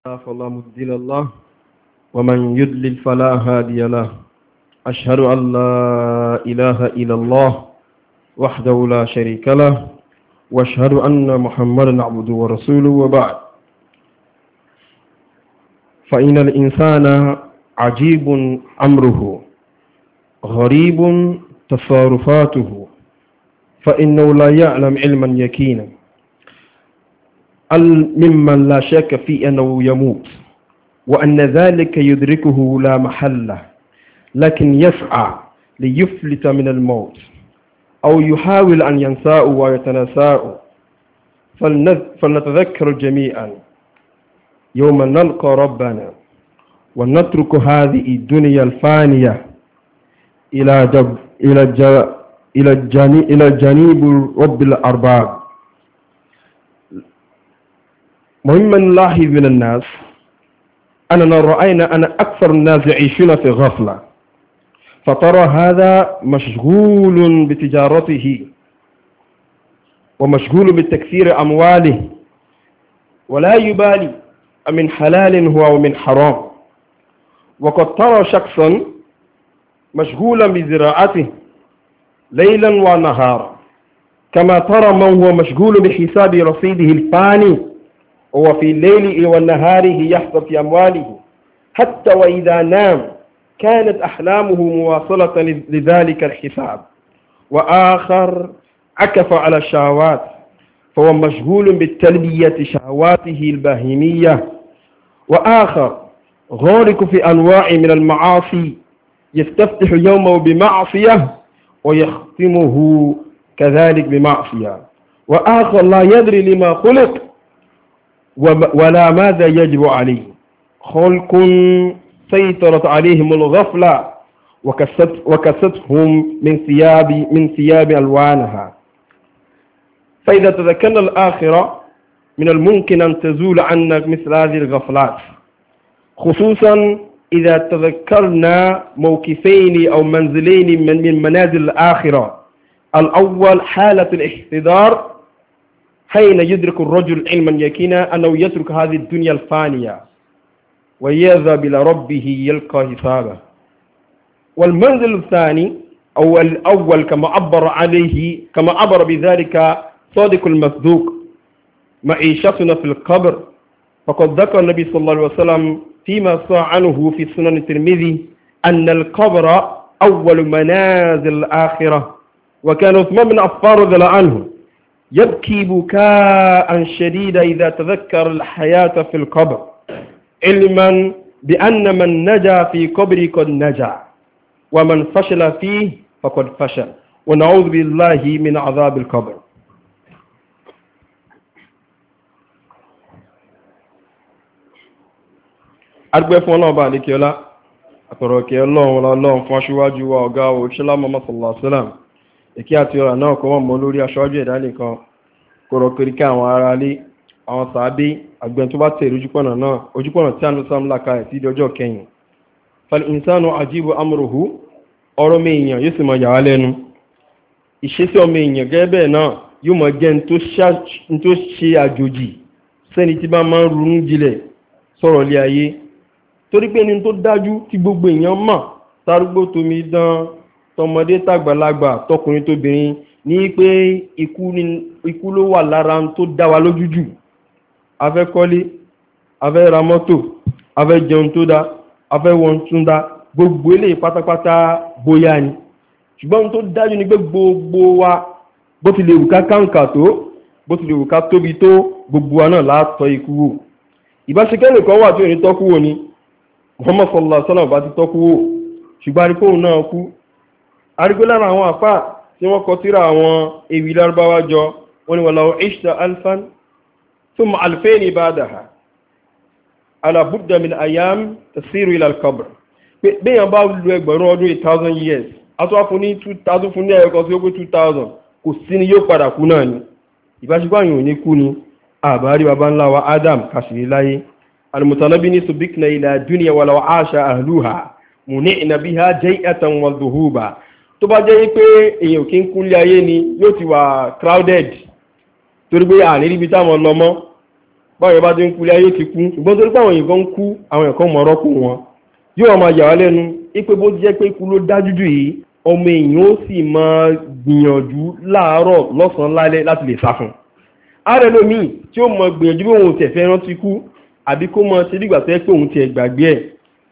فلا مضل له ومن يضلل فلا هادي له. أشهد أن لا إله إلا الله وحده لا شريك له وأشهد أن محمدا عبده ورسوله وبعد. فإن الإنسان عجيب أمره غريب تصرفاته فإنه لا يعلم علما يقينا ممن لا شك في أنه يموت وأن ذلك يدركه لا محلة، لكن يسعى ليفلت من الموت أو يحاول أن ينساه ويتناساه. فلنتذكر جميعا يوم نلقى ربنا ونترك هذه الدنيا الفانية إلى جانب رب الأرباب. مهما نلاحظ من الناس أننا رأينا أن أكثر الناس يعيشون في غفلة، فترى هذا مشغول بتجارته ومشغول بتكثير أمواله ولا يبالي من حلال هو ومن حرام، وقد ترى شخصا مشغولا بزراعته ليلا ونهارا، كما ترى من هو مشغول بحساب رصيده الفاني وهو في الليل ونهاره يحسب في أمواله، حتى وإذا نام كانت أحلامه مواصلة لذلك الحساب. وآخر عكف على الشهوات فهو مشغول بتلبية شهواته البهيمية، وآخر غارق في أنواع من المعاصي يستفتح يومه بمعصية ويختمه كذلك بمعصية، وآخر لا يدري لما خلق ولا ماذا يجب عليه. خلق سيطرت عليهم الغفلة وكستهم من ثياب ألوانها. فإذا تذكرنا الآخرة من الممكن أن تزول عنا مثل هذه الغفلات، خصوصا إذا تذكرنا موقفين أو منزلين من منازل الآخرة. الأول حالة الاحتضار حين يدرك الرجل علما يقينا أنه يترك هذه الدنيا الفانية ويذهب إلى ربه يلقى حسابه. والمنزل الثاني أو الأول كما عبر بذلك صادق المصدوق معيشتنا في القبر، فقد ذكر النبي صلى الله عليه وسلم فيما صح عنه في سنن الترمذي أن القبر أول منازل الآخرة. وكان عثمان بن عفان رضي الله عنه يبكي بكاء شديدا إذا تذكر الحياة في القبر، علما بأن من نجا في قبره قد نجا ومن فشل فيه فقد فشل، ونعوذ بالله من عذاب القبر. Agbẹ́ fún ọlọ́run bá àlékè ọlá, àtọ̀rọ̀kẹ́ ọlọ́run fún aṣíwájú wa ọ̀gá òṣèlá Muhammad sallallahu alaihi wasallam. Èkí àti ọ̀rọ̀ náà kọ́ wọ́n mọ́ lórí aṣáájú ẹ̀dá nìkan, kọ̀rọ̀ kìríkà àwọn ará ilé, àwọn sàábé, àgbẹ̀ tó bá tẹ̀lé ojúpọ̀nà tí a ń sám láka ẹ̀ tí ìdọ́jọ́ kẹyìn. Fal insanu ajibu amruhu, ọ̀rọ̀ mẹ́yìn yóò sì mọ yàwá lẹ́nu. Ìṣesí ọmọ èèyàn gẹ́gẹ́ náà yóò mọ jẹ́ ní tó ṣe àjòjì sẹ́ni tí bá máa ń ronú jinlẹ̀ sọ̀rọ̀ lé ayé. Torí pé ní tó dájú tí gbogbo èèyàn mọ̀, tarúgbó tomi dán, tọmọdé tàgbàlagbà tọkùnrin tóbìnrin, ní pé ikú ló wà lára tó dá wa lójú jù. Afẹ́ kọ́lé, afẹ́ ra mọ́tò, afẹ́ jẹun tó dá, afẹ́ wọn tún dá, gbogbo ilé pátápátá bóyá ni. Ṣùgbọ́n tó dájú ni pé gbogbo wa bó ti lè wù ká káǹkà tó, bó ti lè wù ká tóbi tó, gbogbo wa náà látọ̀ ikú wò. Ìbáṣekẹ́ nìkan wà tí ò ní tọ́kú wò ni Muhammad sallallahu alaihi wasallam bá ti tọ́kú wò, ṣùgbọ́n arípòhùn náà kú. Arígbé lára àwọn àpá tí wọ́n kọ tírà àwọn ewì lárúbáwá jọ, wọ́n ni walau ishta alfan thumma alfaini ba'daha ala budda min ayyam tasiru ila al-qabr. Béèyàn bá lu ẹgbẹ̀rún ọdún 1000 years, a tó wá fún ní 2000 fún ní ẹ̀kọ́ sí ó pé 2000, kò sí ni yóò padà kú náà ni. Ìbáṣepọ̀ àyàn ní kú ni àbárí baba ńlá wa Adam kàṣìrí láyé. Al-mutanabi ní subikna ila dunya walau asha ahluha muni'na biha jay'atan wa dhuhuba. Tó bá jẹ́ pé èèyàn kí ń kúnlé ayé ni yóò ti wà crowded, torí pé àní ríbi táwọn lọ mọ́, báwọn yẹn bá ti ń kú ilé ayé ti kú ṣùgbọ́n torí pé àwọn èèyàn ń kú àwọn èèyàn mọ̀ rọ́pò wọn yóò máa yà wá lẹ́nu ipe bó ti jẹ́ pé ikú ló dájú jù yìí ọmọ èèyàn ó sì máa gbìyànjú láàárọ̀ lọ́sàn-án lálẹ́ láti lè sá fún ààrẹ lómi tí ó mọ gbìyànjú bí òun tẹ̀ fẹ́ rántí kú àbí kó mọ ṣe dígbà tó yẹ pé òun tiẹ̀ gbàgbé ẹ̀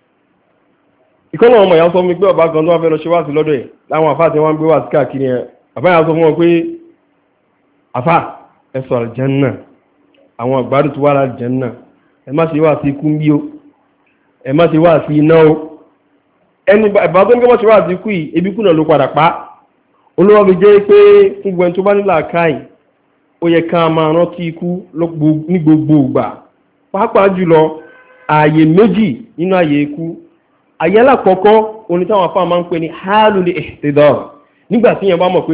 ìkọ́nà ọmọ ìyá sọ fún mi pé ọba kan tó wá fẹ́ lọ ṣe wá sí lọ́dọ̀ ẹ̀ láwọn àfáà tí wọ́n ń gbé wá sí káàkiri ẹ̀ bàbá yà sọ fún wọn pé àfáà ẹ sọ àlùjánnà àwọn àgbàdo tó wà l'àlùjánnà ẹ má ṣe wá sí ikú bí o ẹ má ṣe wá sí iná o ẹni ìbá tó ń gbọ́ ṣe wá sí ikú yìí ebi kú náà ló padà pa olówó fi jẹ́ pé fún gbogbo ẹni tó bá nílò àkáì ó yẹ ká máa rántí ikú ní gbogbo ìgbà pàápàá jùlọ ààyè méjì nínú ààyè ikú ààyè alákọ̀ọ́kọ́ oní táwọn afá máa ń pè ní hálùl ihtidar nígbà tí yẹn bá mọ̀ pé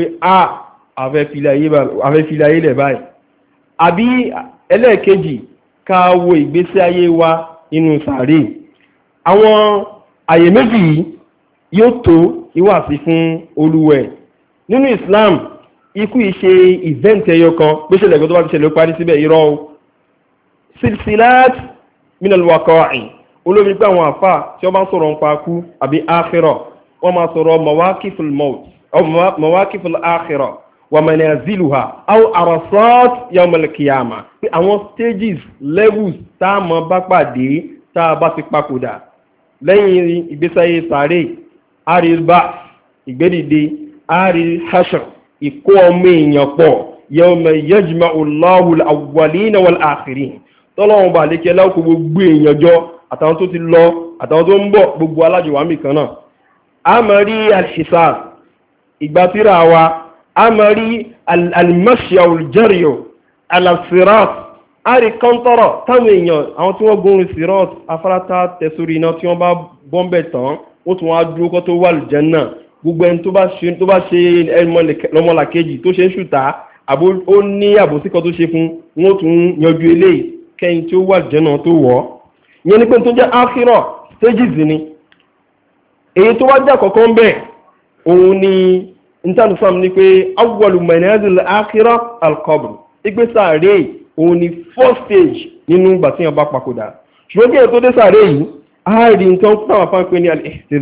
àfẹ́filẹ̀ ayé lẹ̀ báyìí àbí ẹlẹ́ẹ̀kejì ká wo ìgbésí ayé wa inú sàárè àwọn ààyè méjì yìí yóò tó ìwàsí fún olúwẹ̀ nínú Islam ikú yìí ṣe ìvẹ́ǹtì ẹyọ kan bí ṣẹlẹ̀ ẹ̀kọ́ tó bá ti ṣẹlẹ̀ ó parí síbẹ̀ irọ́ o silsilat minal waqa'i olómi pé àwọn àfà tí wọ́n bá ń sọ̀rọ̀ nípa kú àbí akhirah wọ́n máa sọ̀rọ̀ mawaqiful maut mawaqiful akhirah wa manaziluha aw arasat yawmal qiyamah pé àwọn stages levels tá a mọ̀ bá pàdé tá a bá ti papòdà lẹ́yìn ìgbésáyé sàárè àríbá ìgbédìde àrí hashr ìkó ọmọ èèyàn pọ̀ yawma yajma'u Allahu al-awwalina wal-akhirin tọ́lọ́wọ́n bá lékẹ́ láwùkú gbogbo èèyàn jọ àtàwọn tó ti lọ àtàwọn tó ń bọ̀ gbogbo alájọwàmì kan náà a máa rí al-hisab ìgbàtíra wa a máa rí al-mashya wal-jaryu al-sirat a rí kọ́ntọ́rọ̀ táwọn èèyàn àwọn tí wọ́n gúnrin sirat afárátá tẹ̀sórí iná tí wọ́n bá bọ́m̀bẹ̀ tán ó tún wá dúró kọ́ tó wà lùjẹ́nà gbogbo ẹni tó bá ṣe lọ́mọlàkejì tó ṣe ń ṣùtá ó ní àbòsíkọ tó ṣe fún wọn tún yanjú eléyìí kẹ́yìn tí ó wà lùjẹ́nà tó wọ̀ ìyẹn ni pé tó jẹ́ ákírọ̀ stages ni èyí tó wá jẹ́ àkọ́kọ́ ń bẹ̀ òun ni intanusam ni pé awwalu manazil ákírọ̀ al-qabr ìgbé sàárè òun ni first stage nínú ìgbà tí wọ́n bá papòdà ṣùgbọ́n kí ẹ̀ tó dé sàárè yìí ààrí nǹkan táwọn afá ń pè ní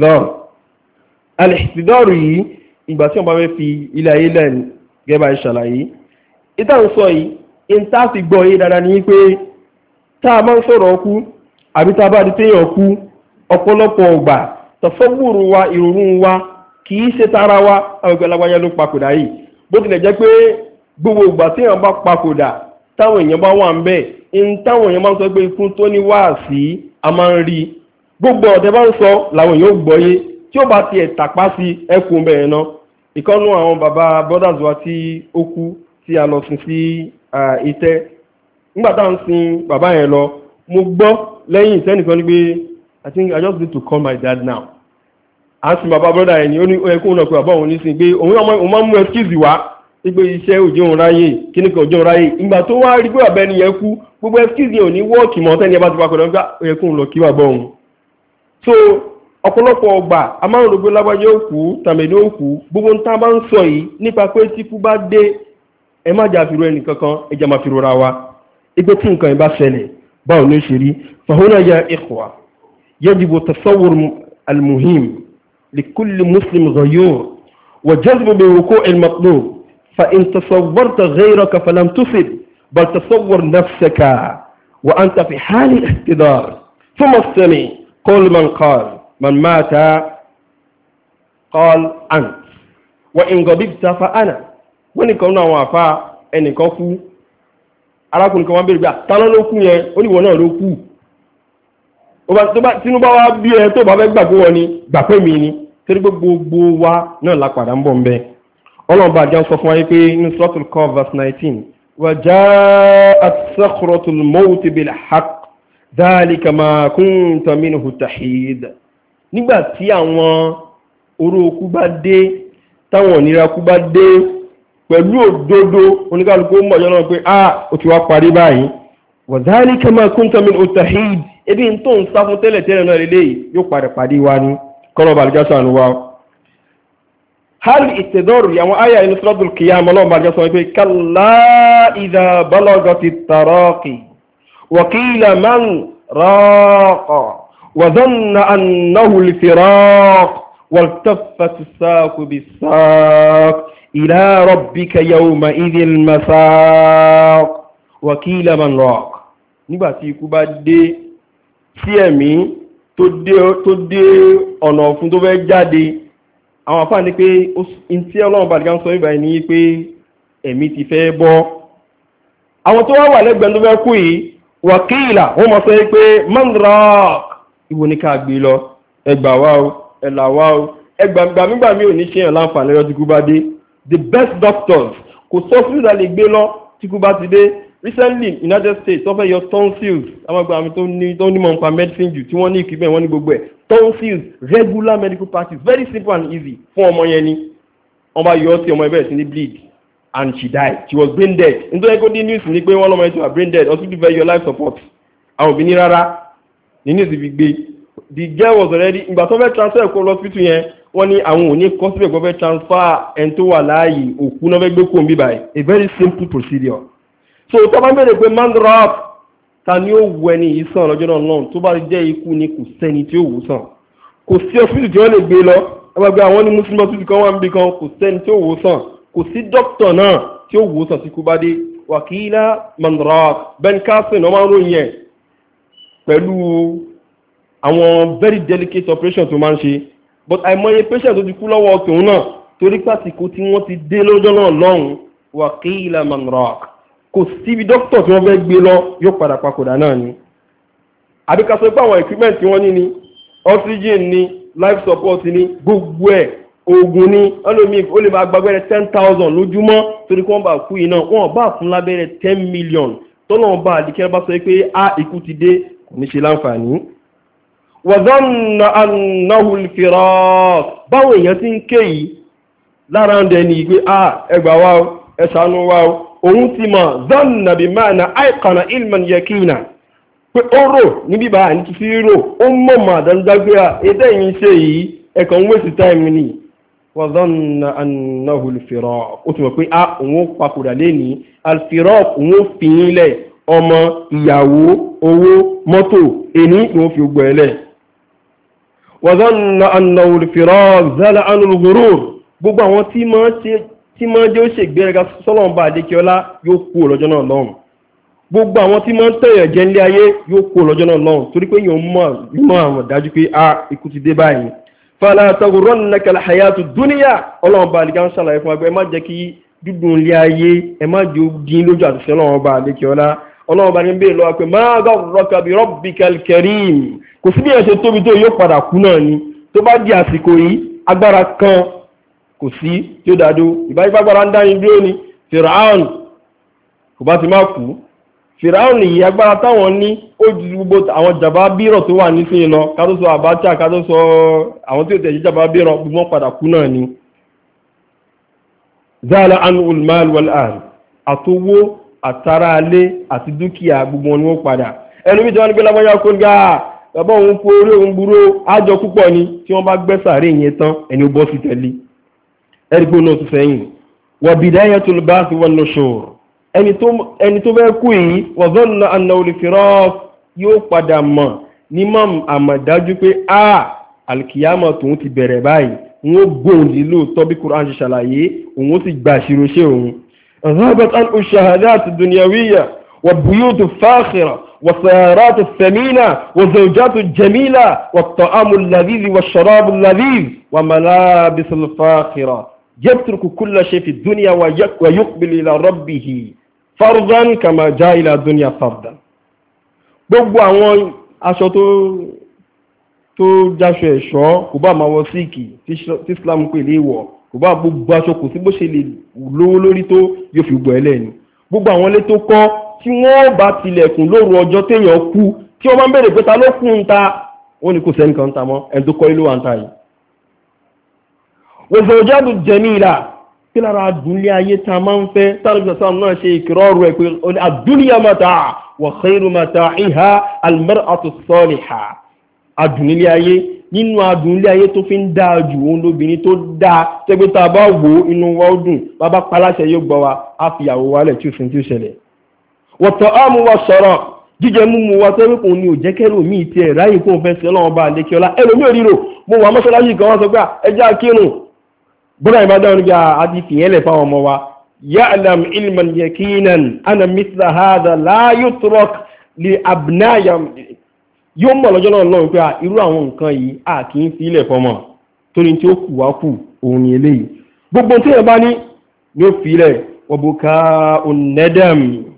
al-ihtidar yìí ìgbà tí wọ́n bá fẹ́ fi ilé ayé lẹ́nu gẹ́bà ìṣàlàyé ìtàn sọ yìí in tá sì gbọ́ yìí dáadáa ní pé tá a máa ń sọ̀rọ̀ ọkú àbí tá a bá di téèyàn kú ọ̀pọ̀lọpọ̀ ọgbà tọ̀fọ́gbùrù wa ìrònú wa kì í ṣe tara wa àwọn ìgbà lágbájá ló papòdà yìí bó tilẹ̀ jẹ́ pé gbogbo ìgbà téèyàn bá papòdà táwọn èèyàn bá wà ń bẹ̀ in táwọn èèyàn máa ń sọ pé ikú tó ní wáàsí a máa ń rí gbogbo ọ̀tẹ́ bá ń sọ làwọn èèyàn ó gbọ́yé tí ó bá tiẹ̀ tàpá sí ẹkùn bẹ̀rẹ̀ náà ìkọ́nú àwọn bàbá brothers wa tí ó kú tí a lọ sin sí ìtẹ́ nígbà tá à ń sin bàbá yẹn lọ mo gbọ́ lẹ́yìn ìtẹ́nìkan ní pé I think I just need to call my dad now à ń sin bàbá brother yẹn ni ó ní ẹkùn náà pé bàbá òun ní sin pé òun máa ń mú excuse wá pé iṣẹ́ òjò òun ráyè kíní kan òjò òun ráyè ìgbà tó wá rí pé bàbá ẹni yẹn kú gbogbo excuse yẹn ò ní wọ́ọ̀kì mọ́ tẹ́ni ẹ bá ti wá kọ̀dọ̀ nígbà ó yẹ kóun lọ kí bàbá òun so ọ̀pọ̀lọpọ̀ ọgbà a máa ń rògbé lágbájá òkú tàmẹ̀lẹ́ òkú gbogbo ń tá bá ń sọ yìí nípa pé tí kú bá dé ẹ má jà fìrò ẹnì kankan ẹ jà máa fìrò ra wa ipé tí nǹkan ìbá ṣẹlẹ̀ báwo ní ṣe rí fahuna ya ikhwa yajibu tasawwur al-muhim likulli muslim ghayur wa jazbu bi wuqu' al-maqlub fa in tasawwarta ghayraka falam tusib bal tasawwar nafsaka wa anta fi hali ihtidar thumma istami qul man qala من مات قال أنت وإن غضبت فأنا wọ́n ní kan náà àwọn àfá ẹnìkan kú arákùnrin kan wọ́n bèèrè gbà tánà ló kú yẹn ó níwọ̀n náà ló kú tínú bá wá bí ẹ tó bá fẹ́ gbà pé wọ́n ni gbà pé mi ni torí gbogbo wa náà lápadà ń bọ̀ ń bẹ ọlọ́run bá jẹ́ sọ fún wa pé ní suratul Qaf verse 19 wa ja'at sakhratul mawti bil haqq dhalika ma kunta minhu tahid nígbà tí àwọn oró okú bá dé táwọn òníra kú bá dé pẹ̀lú òdodo oníkálukú mọ̀ ọjọ́ náà pé ó ti wá parí báyìí wa dhalika ma kunta minhu tahid ebi n tó ń sá fún tẹ́lẹ̀ náà lélẹ́yìí yóò padà pàdé wa ní kọ́lọ̀ bàlùjásọ àánú wa hal ìtẹ̀dọ́rù àwọn àyà inú suratul Qiyamah ọlọ́run bàlùjásọ wípé kalla idha balagati taraqi وقيل من راق وظن أنه الفراق والتفت الساق بالساق إلى ربك يومئذ المساق وقيل من راق nígbàtí ikú bá dé sí ẹ̀mí tó dé ọ̀nà ọ̀fun tó fẹ́ jáde àwọn àfáà ní pé tí Ọlọ́run bá dìgbà ń sọ ìbáyìí ní pé ẹ̀mí ti fẹ́ bọ́ àwọn tó wà lẹ́gbẹ̀ẹ́ tó fẹ́ kú yìí wàkíìlà wọ́n mọ̀ sọ pé man raaq ìwò ní ká gbé lọ ẹgbà wá o ẹ̀là wá o ẹgbàmígbà mi ò ní ṣe yàn láǹfààní lọ tí kú bá dé the best doctors kò sọ fún ìdá lè gbé lọ tí kú bá ti dé recently United States wọ́n fẹ́ yọ tonsils àwọn àgbà mi tó nímọ̀ nípa medicine jù tí wọ́n ní ìkíbẹ̀ wọ́n ní gbogbo ẹ̀ tonsils regular medical practice very simple and easy fún ọmọ yẹn ni wọ́n bá yọ ọ́ sí ọmọ ẹgbẹ́ sí ní bleed and she died she was brain dead nítorí kó dín news ní pé wọ́n lọ́mọ ẹ̀ tó wà brain dead hospital fẹ́ yọ life support àwọn òbí ní rárá ní news fi gbé the girl was already ìgbà tó fẹ́ transfer ẹ̀kọ́ hospital yẹn wọ́n ní àwọn ò ní kọ́ síbẹ̀ kó fẹ́ transfer ẹni tó wà láàyè òkú náà fẹ́ gbé kó ń bí báyìí a very simple procedure so tó bá bẹ̀rẹ̀ pé man raaq ta ni ó wù ẹni yìí sàn lọ́jọ́ náà náà tó bá jẹ́ ikú ni kò sẹ́ni tí ó wù sàn kò sí hospital tí wọ́n lè gbé lọ ẹgbẹ́ àwọn ní muslim hospital kan wà níbi kan kò sẹ́ni tí ó wù sàn kò sí dókítà náà tí ó wù sàn tí kú bá dé wàkílá man raaq Ben Carson ọmọ ròyìn ẹ̀ pẹ̀lú àwọn very delicate operation tó máa ń ṣe but àìmọye patient tó ti kú lọ́wọ́ tòun náà torí pàtìkù tí wọ́n ti dé lọ́jọ́ náà lọ́hùn wàkílá man raaq kò síbi dókítà tí wọ́n fẹ́ gbé lọ yóò padà papòdà náà ni àbíká sọ pé àwọn equipment tí wọ́n ní ni oxygen ni life support ni gbogbo ẹ̀ oògùn ni ọlọ́mí ó lè máa gbàgbẹ́rẹ́ 10,000 lójúmọ́ torí kí wọ́n bá kú iná wọ́n bá fún lábẹ́rẹ́ 10 million tọ́lọ́wọ́n bá àdíkẹ́ bá sọ pé ikú ti dé kò ní ṣe láǹfààní. wazanna annahu al-firaq báwọn èèyàn ti ń ké yìí lára ń dẹni pé ẹgbà wa ẹ ṣàánú wa òun ti mọ̀ zanna bí ma'na ayqana ilman yakina pé ó rò níbí bá ní ti fi rò ó mọ̀ mà dandágbé ètò ìyìn ṣe yìí ẹ̀kan waste time ni wazanna annahu al-firaq ó ti mọ̀ pé òun ó papòdà lẹ́ni al-firaq òun ó fi nílẹ̀ ọmọ ìyàwó owó mọ́tò èní ìwọ̀n fi gbọ́ ẹlẹ́ wazanna annahu al-firaq zala anul ghurur gbogbo àwọn tí máa jẹ́ ó ṣègbéraga sọ́lọ́run bá adékẹ́ọ́lá yóò kú lọ́jọ́ náà lọ́hùn gbogbo àwọn tí máa ń tẹ̀yàn jẹ́ nílé ayé yóò kú lọ́jọ́ náà lọ́hùn torí pé yóò mọ̀ àwọn dájú pé ikú ti dé báyìí fala taghurrannaka al-hayatu dunya ọlọ́run bá adékẹ́ ń ṣàlàyé fún agbẹ́ ẹ má jẹ́ kí dúdùn ilé ayé ẹ má jẹ́ dín lójú àti sọ́lọ́run bá adékẹ́ọ́lá ọlọ́run bá ní bèèrè lọ́wọ́ pé ma gharraka bi rabbikal karim kò sí bí ẹ̀ ṣe tóbi tó yóò padà kú náà ni tó bá di àsìkò yìí agbára kan kò sí tí ó dádó ìbáyígbágbára ń dáyìn bí ó ní Firaun kò bá ti má kú Firaun yìí agbára táwọn ní ó ju gbogbo àwọn jàbá bírọ̀ tó wà nísìnyí lọ ká tó sọ Abacha ká tó sọ àwọn tí ó tẹ̀sí jàbá bírọ̀ gbogbo wọn padà kú náà ni zala anul mal wal ahl àtowó àtàrà alé àti dúkìá gbogbo wọn ni wọ́n padà ẹnu bí tí wọ́n ní pé lábọ́yá kó gá bàbá òun kú orí òun burú ájọ púpọ̀ ni tí wọ́n bá gbẹ́ sàárè yẹn tán ẹni ó bọ́ sí tẹ̀lé ẹ̀rígbó náà tó sẹ́yìn wa bidayatul ba'th wan nushur ẹni tó fẹ́ kú yìí wa dhanna annahu al-firaq yóò padà mọ̀ ní mọ̀ àmọ̀dájú pé alkiyama tòun ti bẹ̀rẹ̀ báyìí wọ́n gbóhùn lílò tọ́bí Qur'an ṣe ṣàlàyé òun ó sì gbà ṣírò ṣe òun ذهبت عن الشهادات الدنيوية والبيوت الفاخرة والسيارات الثمينة والزوجات الجميلة والطعام اللذيذ والشراب اللذيذ وملابس الفاخرة يترك كل شيء في الدنيا ويقبل إلى ربه فرضا كما جاء إلى الدنيا فرضا gbogbo àwọn aṣọ tó jáṣọ ẹ̀ṣọ́ kò bá máa wọ síìkì tí Islam pè léèwọ̀ kò bá gbogbo aṣọ kò sí bó ṣe lè lówó lórí tó yóò fi gbọ́ ẹlẹ́ni gbogbo àwọn ilé tó kọ́ tí wọ́n bá tilẹ̀kùn lóru ọjọ́ téèyàn kú tí wọ́n bá ń bèèrè pé ta ló kú ń ta wọ́n ní kò sẹ́nìkan ń ta mọ́ ẹni tó kọ́ ilé wa ń ta yìí. wazawjatu jamila kí lára adúlé ayé ta máa ń fẹ́ tàbí sàmù náà ṣe ìkìrọ́rù ẹ̀ pé ad-dunya mata' wa khayru mata'iha al-mar'atu as-salihah adúlé ayé nínú adùn ilé ayé tó fi ń dáa jù òun lóbìnrin tó dáa tẹ́gbẹ́ tá a bá wò ó inú wa ó dùn bàbá paláṣẹ yóò gbọ́ wa á fi ìyàwó wálẹ̀ tí ó fi tí ó ṣẹlẹ̀. wa ta'amu wa sharab jíjẹ múmu wa tó wípé òun ni ò jẹ́ kẹ́rù mi ti ẹ̀ ráyè kó fẹ́ sí ọlọ́run bá lékè ọlá ẹlòmí òríro mo wà mọ́ṣáláṣí kan wá sọ pé ẹjá kírun bọ́dà ìbádọ́ níbi àti fìyẹ́lẹ̀ fáwọn ọmọ wa ya'lam ilman yaqinan ana mithla hadha la yutrak li abnaya yóò mọ̀ lọ́jọ́ náà lọ́run pé irú àwọn nǹkan yìí a kì í fi ilẹ̀ fọmọ torí tí ó kù wá kù òun ni eléyìí gbogbo tí ẹ bá ní yóò fi ilẹ̀ wabuka unnadam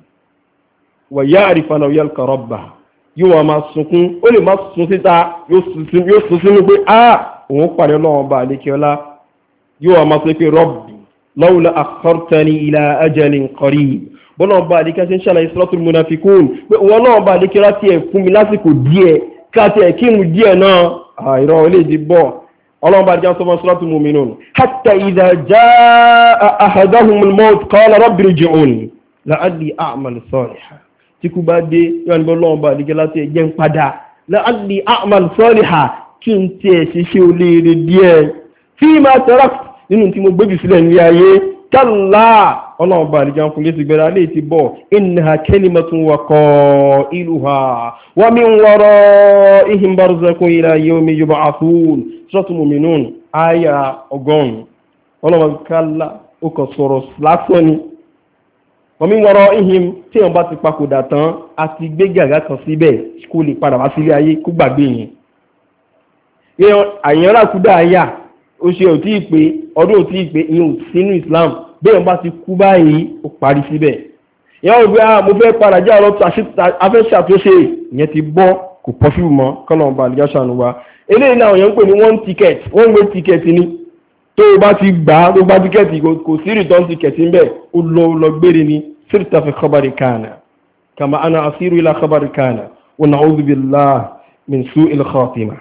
wa ya'rifa law yalqa rabbah yóò wá máa sunkún ó lè máa sun síta yóò sun sínú pé òun pàdé ọlọ́run bá lékè ọlá yóò wá máa sọ pé rabbi lawla akhartani ila ajalin qarib bọ́lá ọba àdíkẹ́ sí ń ṣàlàyé suratul munafikun pé wọ́n náà ọba àdíkẹ́ láti ẹ̀ fún mi lásìkò díẹ̀ káàtì ẹ̀ kí mú díẹ̀ náà ìrọ̀ olè di bọ́ ọlọ́ọ̀bá àdíkẹ́ sọ́mọ́ suratul mu'minun hatta idha jaa ahadahumul maut qala rabbi irji'un la'alli a'mal salihan tí kú bá dé yóò ní bọ́lá ọba àdíkẹ́ láti ẹ̀ jẹ́ ń padà la'alli a'mal salihan kí n tiẹ̀ ṣiṣẹ́ olóore díẹ̀ fima taraktu nínú tí mo gbébì sílẹ̀ ní ayé kálá ọlọ́run bá àdìjá ń fún létí gbẹ̀rẹ̀ alẹ́ ti bọ̀ innaha kalimatun wa qailuha wa min waraihim barzakun ila yawmi yub'athun suratul mu'minun àyà 100 ọlọ́run kálá ó kàn sọ̀rọ̀ lásán ni wa min waraihim tí wọ́n bá ti papòdà tán àti gbé gàgá kan síbẹ̀ kó lè padà wá sílé ayé kó gbàgbé yẹn àyànrà kúdà àyà ó ṣe ò tí ì pé ọdún ò tí ì pé ìyẹn ò sínú Islam bẹ́ẹ̀ bá ti kú báyìí ó parí síbẹ̀ ìyẹn ò gbé mo fẹ́ padà jẹ́ ọ̀rọ̀ afẹ́ ṣàtúnṣe ìyẹn ti bọ́ kò pọ́fíù mọ́ kọ́nà ọba àlùjá ṣàánú wa eléyìí náà yẹn ń pè ní one way ticket ni tó o bá ti gbà á tó bá tíkẹ́ẹ̀tì kò sí return ticket ń bẹ̀ ó lọ gbére ni sirta fi khabari kana kama ana asiru ila khabari kana wa na'udhu billahi min su'il khatimah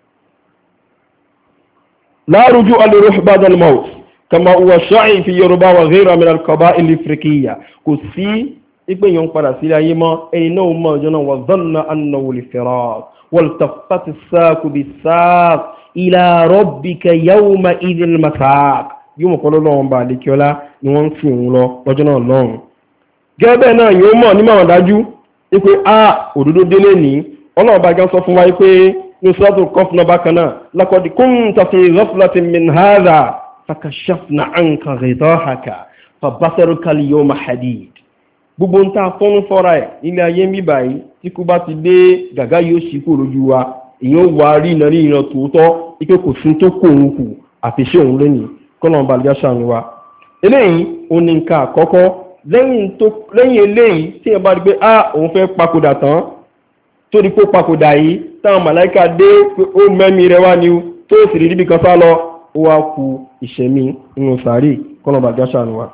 لا رجوع لروح بعد الموت كما هو شائع في يوروبا وغيرها من القبائل الافريقيه كسي ipe yon padà sí ayé mọ́ ẹni náà mọ̀ ọjọ́ náà وظن أنه الفراق والتفت الساق بالساق إلى ربك يومئذ المساق yóò mọ̀ kọ́ lọ́wọ́ bá àdékíọ́lá ni wọ́n ń fi òun lọ lọ́jọ́ náà lọ́run gẹ́gẹ́ náà yóò mọ̀ ní màwọn dájú wípé òdodo délé ní ọlọ́run bá gán sọ fún wa wípé نصرة القفنا بكنا لقد كنت في غفلة من هذا فكشفنا عنك غطاءك فبصرك اليوم حديد gbogbo ń ta fọ́nú fọ́ra ẹ̀ nílé ayé ń bí báyìí tí kú bá ti dé gàgá yóò ṣí kò lójú wa èyàn wà rí ìran tòótọ́ ipé kò sí tó kó òun kù àfiṣẹ́ òun lónìí kọ́nà balùwẹ̀ ṣàánú wa eléyìí òun ní nǹkan àkọ́kọ́ lẹ́yìn eléyìí tí ẹ bá rí pé òun fẹ́ papòdà tán tó di kó papòdà yìí táwọn màláíkà dé pé ó mẹ́mí rẹ wá ní tó sì rí níbi kan sá lọ ó wá ku ìṣẹ̀mí inú sàárè kọ́nà bàjá ṣàánú wa.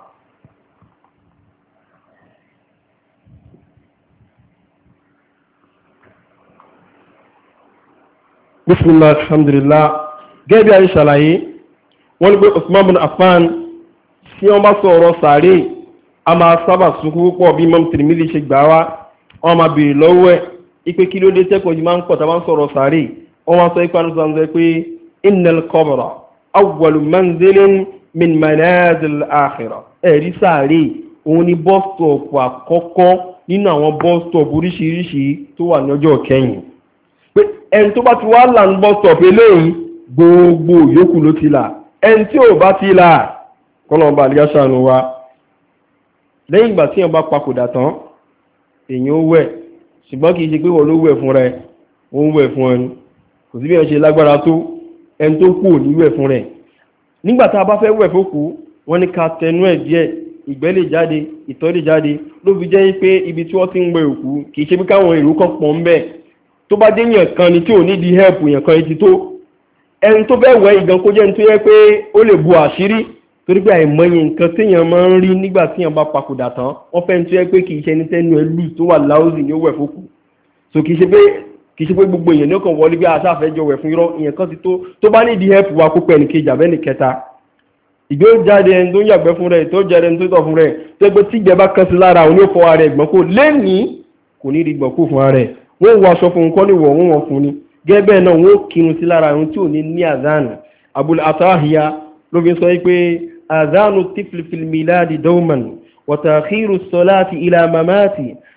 bismillah alhamdulillah gẹ́gẹ́ bí a ń ṣàlàyé wọ́n ní pé Usman bin Affan tí wọ́n bá sọ̀rọ̀ sàárè a máa sábà sunkún púpọ̀ bí Imam Tirmidhi ṣe gbà wá wọ́n máa bèèrè lọ́wọ́ ẹ̀ ipe kí ló dé tẹ́kọ̀ọ́ yìí máa ń pọ̀ tá a máa ń sọ̀rọ̀ sàárè wọ́n máa sọ ipa ní sọ̀rọ̀ pé innal qabra awwalu manzilin min manazil akhirah ẹ̀rí sàárè òun ni bọ́stọ̀pù àkọ́kọ́ nínú àwọn bọ́stọ̀pù oríṣiríṣi tó wà ní ọjọ́ kẹyìn pé ẹni tó bá ti wá là ń bọ́stọ̀pù eléyìí gbogbo yòókù ló ti là ẹni tí ò bá ti là kọ́nà ọba àlíyá ṣàánú wa lẹ́yìn ìgbà tí èèyàn bá papòdà tán èèyàn ó wẹ̀ ṣùgbọ́n kìí ṣe pé wọ́n ló wẹ̀ fún rẹ̀ ó ń wẹ̀ fún ẹni kò sí bí wọ́n ṣe lágbára tó ẹni tó kù ní wẹ̀ fún rẹ̀ nígbà tá a bá fẹ́ wẹ̀ fókù wọ́n ní ká tẹnu ẹ̀ díẹ̀ ìgbẹ́ lè jáde ìtọ̀ lè jáde ló fi jẹ́ pé ibi tí wọ́n ti ń wẹ̀ òkú kìí ṣe bí káwọn èrò kan pọ̀ ń bẹ̀ tó bá dé yàn kan ni tí ò ní di help yàn kan ti tó ẹni tó fẹ́ wẹ̀ ìgan kó jẹ́ ní tó yẹ pé ó lè bu àṣírí torí pé àìmọye nǹkan téèyàn máa ń rí nígbà téèyàn bá papòdà tán wọ́n fẹ́ tó yẹ pé kìí ṣe ní tẹ́nu ẹlú tó wà láòzì ní ó wẹ̀ fókù so kìí ṣe pé gbogbo èèyàn ní ọkàn wọlé bí aṣáfẹ́jọ wẹ̀ fún irọ́ ìyẹn kan ti tó bá nídìí help wa kó pẹ́ ní kejì àbẹ́ni kẹta ìgbé jáde ẹni tó ń yàgbẹ́ fún rẹ̀ tó jẹ́ ẹni tó tọ̀ fún rẹ̀ tó gbé tí ìgbẹ́ bá kan sí lára òun yóò fọ ara ẹ̀ gbọ́n kó lẹ́nìí kò ní rí gbọ̀n kó fún ara ẹ̀ wọ́n wọ aṣọ fún un kọ́ ní wọ̀ wọ́n fún ni gẹ́gẹ́ náà wọ́n kírun sí lára ohun tí ò ní ní àzánù Abul Atahiya ló fi sọ pé àzánù tifli fil miladi dawman wa ta'khiru salati ila mamati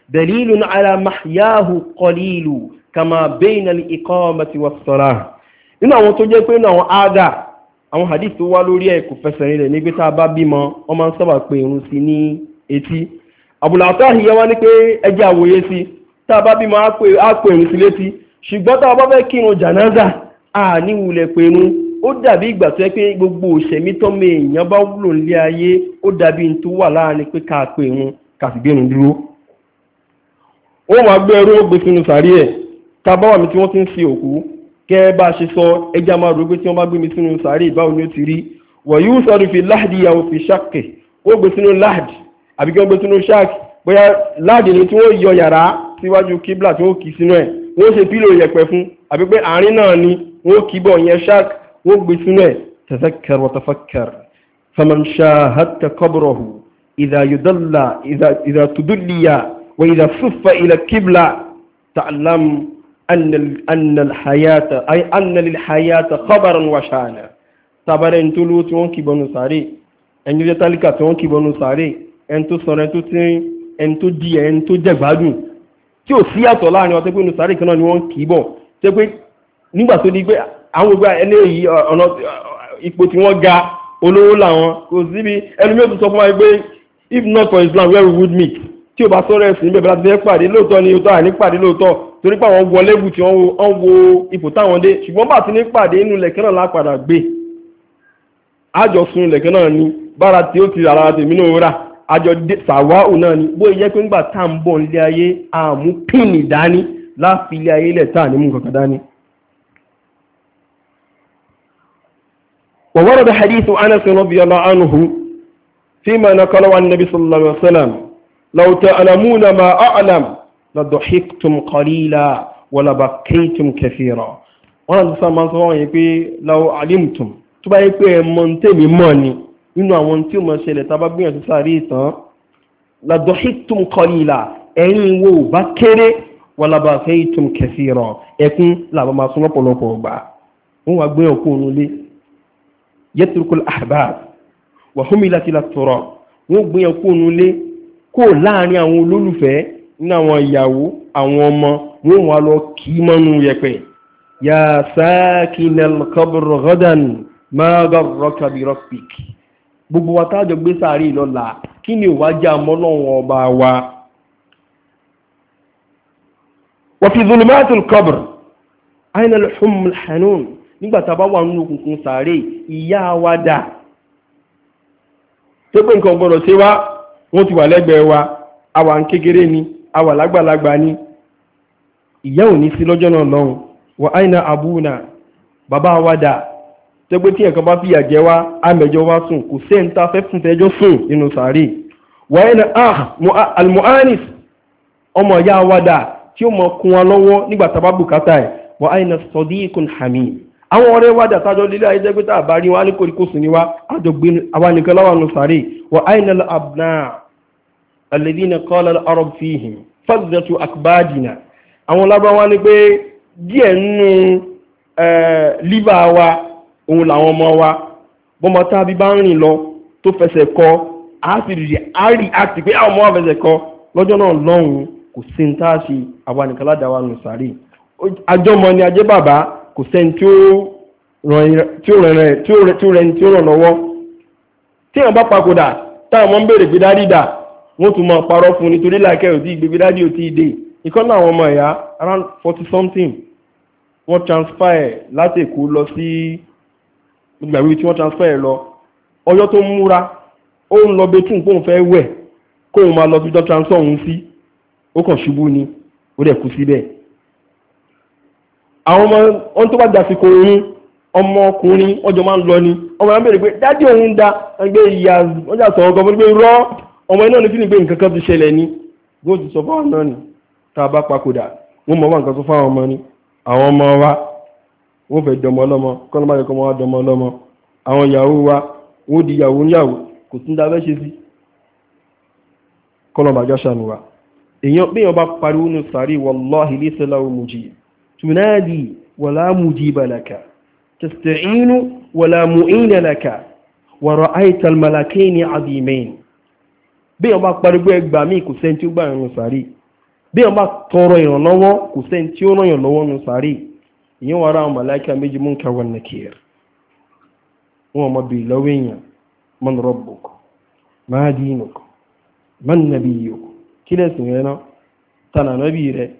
dalilun ala mahyahu qalilu kama bayna al-iqamati was-salah. Nínú àwọn tó jẹ́ pé nínú àwọn ága àwọn hadith tó wá lórí ẹ̀ kò fẹsẹ̀ rinlẹ̀ ní pé tá a bá bímọ wọ́n máa ń sábà pé irun sí ní etí. Abul Atahi yẹ wá ní pé ẹjẹ́ àwòye sí tá a bá bímọ á pè irun sí létí, ṣùgbọ́n tá a bá fẹ́ kírun jànáza à ní wulẹ̀ pé irun. Ó dàbí ìgbà tó yẹ pé gbogbo òṣèmí tọ́mọ èèyàn bá wúlò nílé ayé ó dàbí n tó wà láàrin pé ká pè irun ká sì gbé irun dúró. Ó máa gbé ẹrú ó gbé sínú sàárì ẹ̀ tá a bá wà mí tí wọ́n ti ń fi òkú kẹ́ bá ṣe sọ ẹja máa rò pé tí wọ́n bá gbé mi sínú sàárì báwo ni ó ti rí. wọ̀ yóò sọ̀rọ̀ fi láàdì ìyàwó fi ṣàkè ó gbé sínú láàdì àbí kí wọ́n gbé sínú ṣáàkì bóyá láàdì ni tí wọ́n yọ yàrá síwájú kíblà tí wọ́n kì í sínú ẹ̀ wọ́n ṣe pílò yẹ̀pẹ̀ fún àbí pé àárín náà ni wọ́n kì í bọ̀ yẹn ṣáàkì wọ́n gbé sínú ẹ̀. تذكر وتفكر فمن شاهدت قبره إذا تدلي وإذا صف إلى القبلة تعلم أن للحياة خبرا وشانا. تبارك تلو تونكي بنو ساري ẹni jẹ́ tálíkà tí wọ́n kì bọnú sàárè ẹni tó sọ̀rọ̀ ẹni tó tí ẹni tó di ẹni tó jẹ́ gbádùn tí ò sí yàtọ̀ láàrin ọtí pé nù sàárè kan náà ni wọ́n kì í bọ̀ tẹ́ pé nígbà tó di pé àwọn gbogbo eléyìí ọ̀nà ipò tí wọ́n ga olówó làwọn kò síbi ẹni mi ò tún sọ fún wa pé if not for Islam where we would meet tí o bá sọ̀rọ̀ ẹ̀sìn bẹ́ẹ̀ bá ti fẹ́ pàdé lóòótọ́ ni o tó àní pàdé lóòótọ́ torí pé àwọn wọ lẹ́bù tí wọ́n wo ipò táwọn dé ṣùgbọ́n bá ti ní pàdé inú lẹ̀kẹ́ náà lápadà gbé àjọsùn lẹ̀kẹ́ náà ni bára tí ó ti ara tèmi náà rà àjọ sàwáhù náà ni bóyá jẹ́ pé ńgbà tá à ń bọ̀ nílé ayé àmú píìnì dání láfi ilé ayé lẹ̀ tá à ní mú kankan dání. وورد حديث أنس رضي الله عنه فيما نقله عن النبي صلى الله عليه وسلم لو تعلمون ما أعلم لضحكتم قليلا ولبكيتم كثيرا. wọ́n ti sọ ma sọ wọ́n yìí pé لو علمتم tó bá yẹ pé ẹ̀mọ́ ń tèmi mọ́ ni nínú àwọn tí ó mọ̀ ṣẹlẹ̀ tá a bá gbìyànjú sáré ìtàn لضحكتم قليلا ẹ̀yin wo bá kéré ولبكيتم كثيرا ẹkún làbá máa sún lọ́pọ̀lọpọ̀ ọgbà wọ́n wá gbé ọkọ̀ òun lé يترك الأحباب وحملت إلى التراب wọ́n gbé ọkọ̀ òun lé kó láàrin àwọn olólùfẹ́ ní àwọn ìyàwó àwọn ọmọ wọ́n wá lọ kì í mọ́nú yẹ̀pẹ̀. يا ساكن القبر غدا ما غرك بربك. gbogbo wa tájọ gbé sàárì lọ́la kí ni ìwájà mọ́lọ́wọ́ ọba wa. وفي ظلمات القبر أين الحم الحنون. nígbà tá a bá wà nínú òkùnkùn sàárè ìyá wa dà tó pé nǹkan gbọ́dọ̀ ṣe wá wọ́n ti wà lẹ́gbẹ̀ẹ́ wa àwa ń kékeré ni àwa lágbàlagbà ni ìyá ò ní sí lọ́jọ́ náà lọ́hùn. wa aina abuna bàbá wa dà tó pé tí ẹ̀kan bá fìyà jẹ wá àmẹ́jọ wá sùn kò sẹ́ńtà fẹ́ fún tẹ́jọ́ sùn nínú sàárè. wa aina almuanis ọmọ ìyá wa dà tí ó mọ kún wa lọ́wọ́ nígbà tá a bá bùkátà ẹ̀. wa aina sadiqun hamim àwọn ọ̀rẹ́ wádà tájọ́ lílé ayéjẹ́gbẹ́ta àbárí wá ní kòríkòsù ní wá àjọgbé awánìkan láwọn sàárè. wa aina al-abna alladhina qala al-arab fihim fadhatu akbadina àwọn lábáwá ní pé díẹ̀ nínú líbà wa òun làwọn ọmọ wa bọ́mọ tábí bá ń rìn lọ tó fẹsẹ̀ kọ àárí àti pé àwọn ọmọ wa fẹsẹ̀ kọ lọ́jọ́ náà lọ́hùn kò sí ní táàṣì awánìkan ládàá nù sàárè. àjọmọ ni ajé bàbá kò sẹ́ni tí ó ràn lọ́wọ́ tí wọ́n bá papòdà táwọn ọmọ ń bèèrè pé dádì dà wọ́n tún máa parọ́ fún nítorí láìkẹ́ òtí ìgbé dádì ò tí ì dé. ìkan náà àwọn ọmọ ẹ̀yà around 40 something wọ́n transfer láti Èkó lọ sí ìgbàgbé tí wọ́n transfer lọ ọjọ́ tó ń múra ó ń lọ betún kóun fẹ́ wẹ̀ kóun máa lọ sí tó transfer òun sí ó kàn ṣubú ni ó dẹ̀ kú síbẹ̀. àwọn ọmọ ohun tó bá jà sí kò oorun ọmọkùnrin ọjọ́ máa ń lọ ni ọmọ yẹn bèèrè pé dádì òun da ẹgbẹ́ ìyá ọjà sọ̀rọ̀ gan fún pé rọ́ ọmọ iná ní fi ní pé nǹkan kan ti ṣẹlẹ̀ ni bó ti sọ fáwọn náà ni tá a bá papòdà wọ́n mọ̀ wá nǹkan tó fáwọn ọmọ ni àwọn ọmọ wa wọ́n fẹ́ dọmọ ọlọ́mọ kọ́nà má yẹ kọ́ wá dọmọ ọlọ́mọ àwọn ìyàwó wa wọ́n di ìyàwó níyàwó kò tún dá fẹ́ ṣe sí kọ́nà bàjọ́ ṣàánú wa. èèyàn bí èèyàn bá pariwo ní sàárì wallahi laysa lahu mujib تنادي ولا مجيب لك تستعين ولا معين لك ورأيت الملكين عظيمين bí ọba pariwo ẹgbà míì kò sẹ́ni tí ó gbà ẹ̀rùn sàárì bí wọ́n bá tọrọ ìrànlọ́wọ́ kò sẹ́ni tí ó ràn yàn lọ́wọ́ nù sàárè ìyẹn wà ra àwọn màláíkà méjì Munkar wa Nakir wọn mọ bí lọ́wọ́ èèyàn man rabbuk ma dinuk man nabiyyuk kí lẹ́sìn rẹ náà tànà nábì rẹ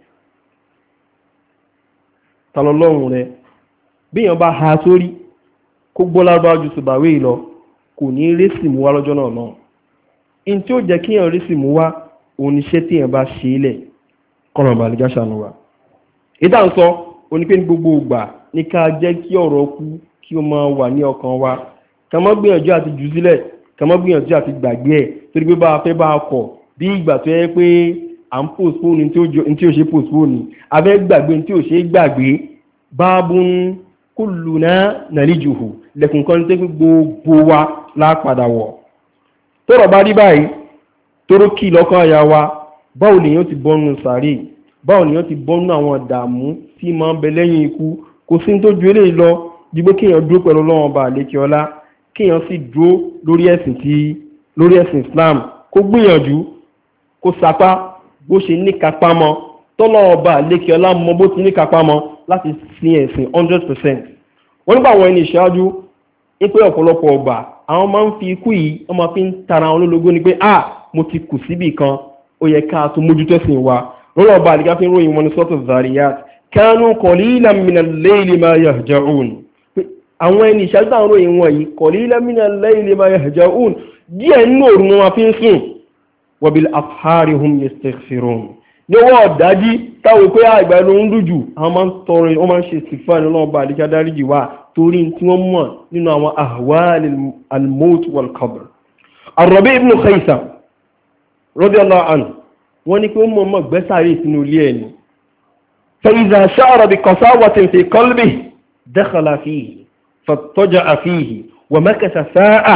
tàlọ́lọ́run rẹ bí wọ́n bá ha sórí kó gbọ́ lárúbá ju sùbàwé lọ kò ní rẹ́sì mú wá lọ́jọ́ náà náà in tí ó jẹ́ kí èèyàn rẹ́sì mú wá oníṣẹ́ tí èèyàn bá ṣe é lẹ̀ kọ́nà bàlígá ṣàánú wa ìdá ń sọ onípé ní gbogbo ìgbà ní ká jẹ́ kí ọ̀rọ̀ kú kí ó máa wà ní ọkàn wa ká má gbìyànjú àti jù sílẹ̀ ká má gbìyànjú àti gbàgbé ẹ̀ torí pé bá a fẹ́ bá a kọ̀ bí ìgbà tó yẹ pé à ń postpone ní tí ó ṣe postpone a fẹ́ gbàgbé ní tí ó ṣe gbàgbé báàbùn kulluna nalijuhu lẹ́kùn kan tẹ́ gbogbo wa lápadà wọ̀ tọ́rọ̀ bá rí báyìí tóró kí lọ́kàn àyà wa báwo lèyàn ti bọ́nu sàárè báwo lèyàn ti bọ́nu àwọn ìdààmú tí máa ń bẹ lẹ́yìn ikú kò sí tó ju eléyìí lọ dìbò kéèyàn dúró pẹ̀lú Ọlọ́run ọba àlékè ọlá kéèyàn sì dúró lórí ẹ̀sìn Islam kó gbìyànjú kó sapá bó ṣe ní kápá mọ́ tọ́lọ́run ọba àlékè ọlá mọ bó ti ní kápá mọ́ láti sin ẹ̀sìn 100%. wọ́n nígbà àwọn ẹni ìṣáájú pé ọ̀pọ̀lọpọ̀ ọgbà àwọn máa ń fi ikú yìí wọ́n máa fi ń tara àwọn olólogó ni pé mo ti kù síbì kan ó yẹ ká tó mójútó ẹ̀sìn wa lọ́wọ́ ọba àdìgá fi ń ròyìn wọn ní sọ́tò Zariyat kanu qalilan minal layli ma yahja'un àwọn ẹni ìṣáájú àwọn ròyìn wọn yìí qalilan minal layli ma yahja'un díẹ̀ nínú òru ni wọ́n fi ń sùn wa bil ashari hum yastaghfirun níwọ́ ọ̀dájí táwọn pé àgbà ló ń dùjù àwọn máa ń tọrọ wọ́n máa ń ṣe ìsìnkfà nínú ọba àdìgá dáríjì wá torí tí wọ́n mọ̀ nínú àwọn ahwal al-maut wal-qabr. Ar-Rabi' ibn Khaysam radiyallahu anhu wọ́n ní pé wọ́n mọ̀ gbẹ́sàárì sínú ilé ẹni fa idha sha'ara bi qasawatin fi qalbihi dakhala fihi fattaja'a fihi wa makatha sa'a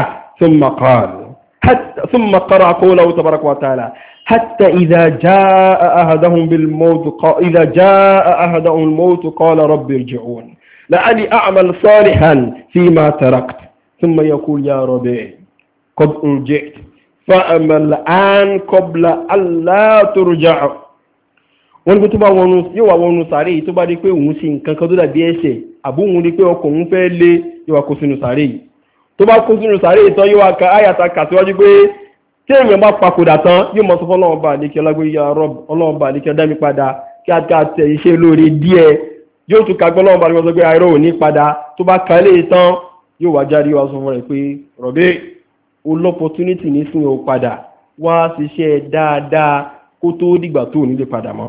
thumma qara'a qawlahu tabaraka wa ta'ala حتى إذا جاء أحدهم الموت قال رب ارجعون لعلي أعمل صالحا فيما تركت ثم يقول يا ربي قد أرجعت فأما الآن قبل ألا ترجع wọ́n ní tó bá yóò wà wọnú sàárè tó bá rí pé òun sí nǹkan kan tó dàbí ẹ̀ṣẹ̀ àbúhun rí pé ọkọ̀ òun fẹ́ lé yóò wà kó sínú sàárè tó bá kó sínú sàárè tán yóò wà ká áyàtà kà síwájú pé tí èèyàn bá papòdà tán yóò mọ̀ sọ fún ọlọ́run bá àdékẹ́ ọlágbé ya rọ́b ọlọ́run bá àdékẹ́ dá mi padà kí a ká tẹ iṣẹ́ lórí díẹ̀ yóò tún kagbọ́ ọlọ́run bá àdékẹ́ sọ pé àìrọ̀ ò ní padà tó bá ka eléyìí tán yóò wá jáde wá sọ fún rẹ̀ pé rọ̀bẹ́ olọ́pọ̀túnítì nísìnyí ó padà wá ṣiṣẹ́ dáadáa kó tó dìgbà tó nílé padà mọ́.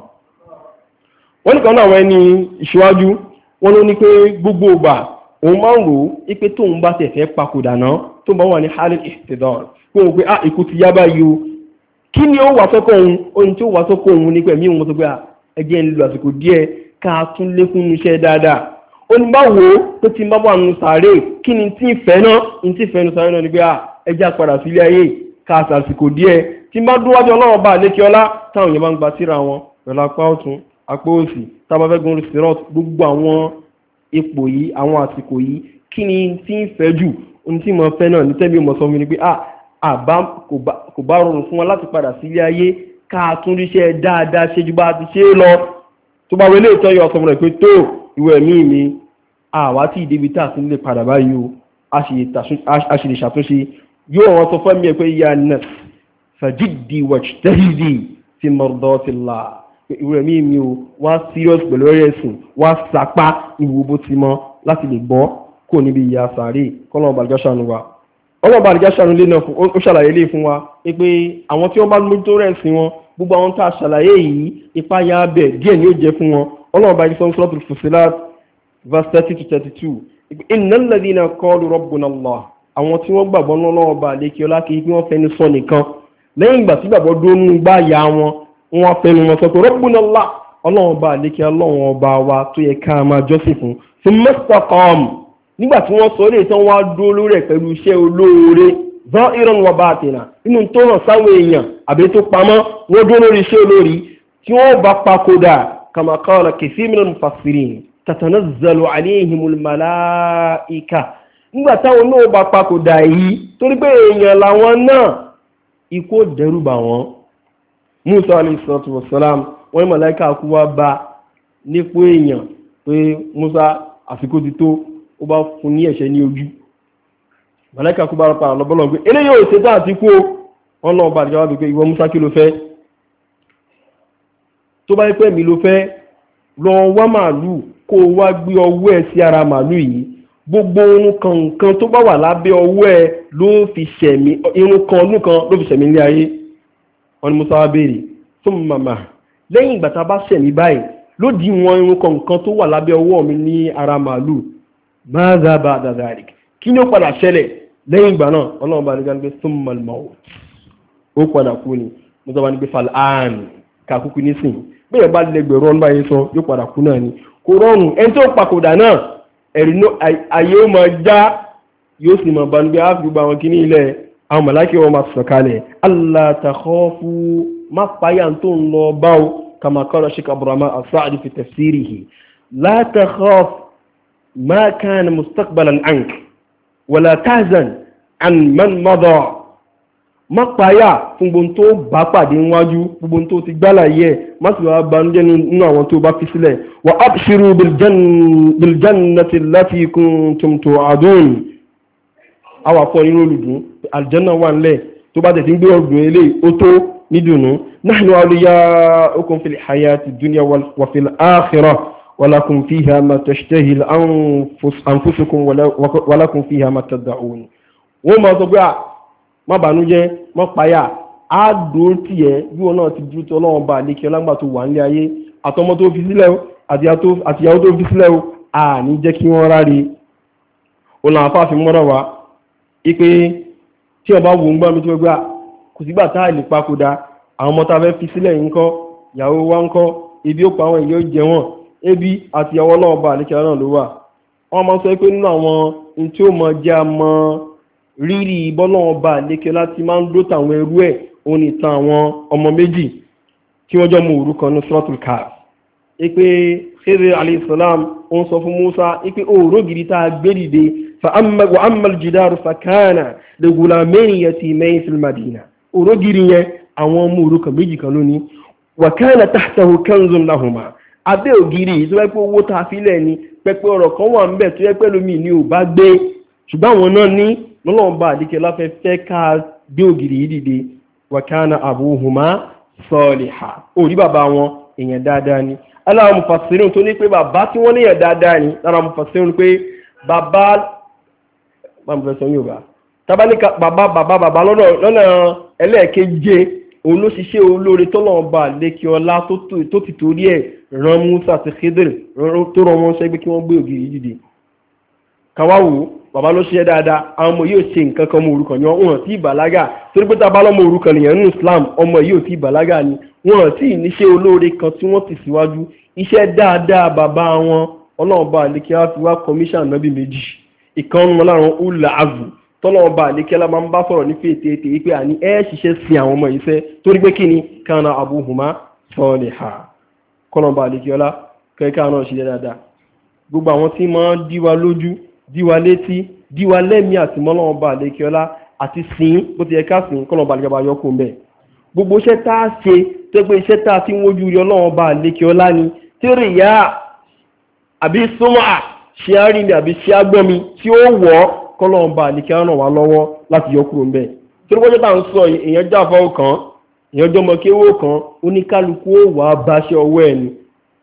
wọ́n ní kan náà àwọn ẹni ìṣíwájú wọn ló ní pé gbogbo ìgbà òun máa ń rò ó pé tóun bá tẹ̀ fẹ́ papòdà náà tó bá wà ní halil ihtidar kó o pé ikú ti yá báyìí o kí ni ó wà sọ́kọ̀ òun ohun tí ó wà sọ́kọ̀ òun ní pẹ̀mí òun tó pé ẹjẹ́ ń lo àsìkò díẹ̀ ká tún lékún iṣẹ́ dáadáa ó ní báwo tó ti bá wà nù sàárè kí ni tí ìfẹ́ náà ní tí ìfẹ́ nù sàárè náà ni pé ẹjẹ́ àpàdà sílé ayé ká àsìkò díẹ̀ tí bá dúwájú ọlọ́run bá lékè ọlá táwọn yẹn bá ń gba síra wọn pẹ̀lú apá ọ̀tún apá òsì tábà fẹ́ gun sirot gbogbo àwọn ipò yìí àwọn àsìkò yìí kí ni tí ìfẹ́ jù ohun tí mo fẹ́ náà ní tẹ́bí mo sọ mi ni pé àbá kò bá rọrùn fún wọn láti padà sílé ayé ká tún ríṣẹ́ dáadáa ṣe ju bá ti ṣe é lọ tó bá wọlé ìtọ́jú ọ̀sán rẹ̀ pé tó ìwé ẹ̀mí mi àwa tí ìdíbi tá a ti lè padà báyìí o a sì lè ṣàtúnṣe yóò wọn sọ fún mi pé ya nafs fajiddi wajtahidi fi mardatillah ìwé ẹ̀mí mi o wá serious pẹ̀lú ẹ̀sìn wá sapá ìwò bó ti mọ láti lè gbọ́ kò níbi ìyà sàárè kọ́lọ́ọ̀bà àjọṣàánú wa ọlọ́ọ̀bà àjọṣàánú lé náà ó ṣàlàyé lé fún wa pé àwọn tí wọ́n bá mójútó rẹ̀ sí wọn gbogbo àwọn tá a ṣàlàyé yìí ipa ya bẹ̀ díẹ̀ ni ó jẹ́ fún wọn ọlọ́ọ̀bà àjọṣàánú suratul Fussilat verse 30-32 innal ladhina qalu rabbuna Allah àwọn tí wọ́n gbàgbọ́ lọ́wọ́ba àlékè ọlá kì í pé wọ́n fẹ́ni sọ nìkan lẹ́yìn ìgbà tí gbàgbọ́ dónú gbá ya wọn wọ́n fẹ́nu wọn sọ pé rabbuna Allah ọlọ́wọ́ba àlékè ọlọ́wọ́n ọba wa tó yẹ ká máa jọ́sìn fún thumma istaqamu nígbà tí wọ́n sọ lè tán wá dúró lórí ẹ̀ pẹ̀lú iṣẹ́ olóore zahiran wa batina nínú tó hàn sáwọn èèyàn àbí tó pamọ́ wọ́n dúró lórí iṣẹ́ olóore tí wọ́n bá papòdà kama qala kathirun minal mufassirin tatanazzalu alayhimul malaika nígbà táwọn náà bá papòdà yìí torí pé èèyàn làwọn náà ikú dẹ́rùbà wọn Musa alayhi salatu wassalam wọ́n ní màláíkà kú wá bá nípò èèyàn pé Musa àsìkò ti tó, ó bá fún ní ẹ̀ṣẹ̀ ní ojú. Màláíkà kú bá rọpa lọ́bọ́lọ́ pé eléyìí ò ṣetán àti kú wọ́n lọ́ọ́ bá àdìjọ́ wá bí pé ìwọ Musa kí ló fẹ́? Tó bá yẹ pé mi ló fẹ́ lọ wá màálù kó wá gbé ọwọ́ ẹ̀ sí ara màálù yìí, gbogbo irun kankan tó bá wà lábẹ́ ọwọ́ ẹ̀ ló fi ṣẹ̀mí, irun kan ọdún kan ló fi ṣẹ̀mí ní ayé. Wọ́n ní Musa wá béèrè fún màmá lẹ́yìn ìgbà tá a bá ṣẹ̀mí báyìí ló di wọn irun kankan tó wà lábẹ́ ọwọ́ mi ní ara màálù, máa bá dàdàrí kí ni ó padà ṣẹlẹ̀ lẹ́yìn ìgbà náà? Ọlọ́run bá ní gbé summal maut, ó padà kú ni. Musa bá ní gbé fal'an kàkúkú nísìnyí bẹ́ẹ̀ bá lẹ́gbẹ̀rún ọ̀nà báyìí sọ yóò padà kú náà ni. Kò rọrùn ẹni tó papòdà náà ẹ̀rí ayé ó máa já yóò sì máa banúgbé á fi gbogbo àwọn kíní ilẹ̀ àwọn màláíkà wọn máa sọ̀kalẹ̀. Allah takhafu, má páyà tó ń lọ bá o, kama qala Sheikh Abdurrahman As-Sa'di fi tafsirihi, la takhaf ma kana mustaqbalan ank wala tahzan an man mada. Má páyà fún gbogbo tó bá pàdé níwájú, gbogbo tó ti gbálà yẹ, má sì wá banújẹ́ nínú àwọn tó bá fi sílẹ̀. Wa abshiru bil jannati allati kuntum tu'adun. Àwa fún nínú olùdún aljanna wà ńlẹ̀, tó bá tẹ̀sí ń gbé ọdún eléyìí ó tó nídùnnú. Nahnu awliya'ukum fil hayati dunya wa fil akhirah wa lakum fiha ma tashtahi anfusukum wa lakum fiha ma tad'un. Wọ́n máa sọ pé má bànújẹ́, má páyà, á dúró tì ẹ́ bí wọn náà ti dúró tí Ọlọ́run bá lékè ọlágbà tó wà nílé ayé, àtọmọ tó fi sílẹ̀ o àtìyàwó tó fi sílẹ̀ o, àní jẹ́ kí wọ́n ráre. Òun làwọn afáàfin mọ́rọ̀ wá ipe tí ọba wò ń gbá mi tí wọ́n gbá kò sígbà tá àlè papòdà, àwọn ọmọ tá a fẹ́ fi sílẹ̀ ń kọ́, ìyàwó wa ń kọ́, ebi ó pa àwọn èèyàn jẹ wọ́n, ebi àti ìyàwó Ọlọ́run bá lékè náà ló wà. Wọ́n máa sọ pé nínú àwọn ní tí ó mọ jẹ́ àmọ́ rírì bọ́lọ́wọ́n bá lékè láti máa ń dó tàwọn ẹrú ẹ̀, òun ní tan àwọn ọmọ méjì tí wọ́n jọ mú òrukàn ní Suratul Kahf. Ipe Khidir alayhi salam ó ń sọ fún Musa ipe òòró gidi tá a gbé dìde wa amma al-jidaru fakana li ghulamayn yatimayn fil madina. Òòró gidi yẹn àwọn ọmọ òrukàn méjì kan lónìí. Wa kana tahtahu kanzun lahuma. Abẹ́ ògiri yìí tó yẹ pé owó tá a fi lẹ̀ ni pẹpẹ ọ̀rọ̀ kan wà ńbẹ̀ tó yẹ pé lómi ni ò bá gbé, ṣùgbọ́n àwọn náà ní lọ́lọ́run bá àdíkẹ́ láfẹ́ fẹ́ ká gbé ògiri yìí dìde. Wa kana abuhuma saliha. Orí bàbá wọn èèyàn dáadáa ni. Aláwọn mufassirun tó ní pé bàbá tí wọ́n níyàn dáadáa ni, lára mufassirun pé bàbá bàbá Yorùbá tábáníkà bàbá lọ́nà ẹlẹ́ẹ̀keje òun ló ṣiṣẹ́ olóore tọ́lọ́run bá lékè ọlá tó ti torí ẹ̀ rán Musa àti Khidir tó rán wọn ṣẹ́gbẹ́ kí wọ́n gbé ògiri yìí dìde. Káwáwò bàbá ló ṣe dáadáa, àwọn ọmọ yóò ṣe nǹkan kan ọmọ òrukàn ni wọ́n tí ìbàlágà, torí pé tábà lọ́mọ òrukàn nìyẹn nínú Islam, ọmọ yóò tí ìbàlágà ni wọ́n tí níṣẹ́ olóore kan tí wọ́n ti síwájú. Iṣẹ́ dáadáa bàbá wọn Ọlọ́run bá àlékẹ́ á fi wá kọmíṣàn nábì méjì, ìkan wọn láwọn ulul azm tọ́lọ́run bá àlékẹ́ lá máa ń bá sọ̀rọ̀ ní fètè pé àní ṣiṣẹ́ sí àwọn ọmọ ìfẹ́ torí pé kí ni kana abuhuma saliha. Kọ́lọ́run bá àlékẹ́ ọlá kẹ́kẹ́ náà ṣe dáadáa. Gbogbo àwọn tí máa ń díwa lójú, díwa létí, díwa lẹ́mí àti mọ́lọ́run bá àlékẹ́ ọlá àti sìn bó ti yẹ ká sìn, kọ́lọ́run bá àlékẹ́ bá yọkù ń bẹ̀. Gbogbo iṣẹ́ tá a ṣe tó pé iṣẹ́ tá a fi ń wojú rí Ọlọ́run bá àlékẹ́ ọlá ni, tírí yá àbí súnmọ́ ṣe á rí mi àbí ṣe á gbọ́ mi tí ó wọ́ kọ́lọ́run bá àlékẹ́ ràn wá lọ́wọ́ láti yọ kúrò ń bẹ̀. Torí pé tá à ń sọ èèyàn jáfọ́ kan, èèyàn jọmọ kéwò kan, oníkálukú ó wà á báṣẹ́ ọwọ́ ẹ̀ ni.